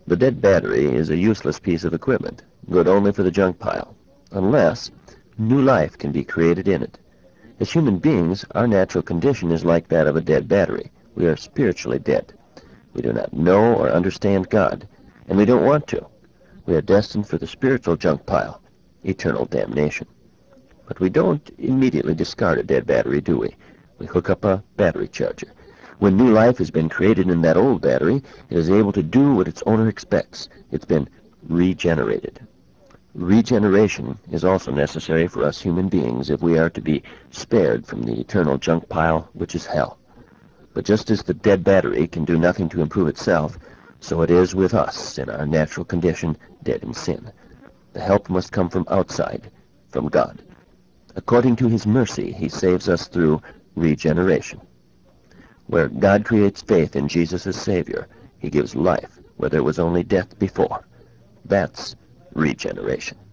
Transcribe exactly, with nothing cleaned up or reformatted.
The dead battery is a useless piece of equipment, good only for the junk pile, unless new life can be created in it. As human beings, our natural condition is like that of a dead battery. We are spiritually dead. We do not know or understand God, and we don't want to. We are destined for the spiritual junk pile, eternal damnation. But we don't immediately discard a dead battery, do we? We hook up a battery charger. When new life has been created in that old battery, it is able to do what its owner expects. It's been regenerated. Regeneration is also necessary for us human beings if we are to be spared from the eternal junk pile, which is hell. But just as the dead battery can do nothing to improve itself, so it is with us in our natural condition, dead in sin. The help must come from outside, from God. According to his mercy, he saves us through regeneration. Where God creates faith in Jesus as Savior, he gives life where there was only death before. That's regeneration.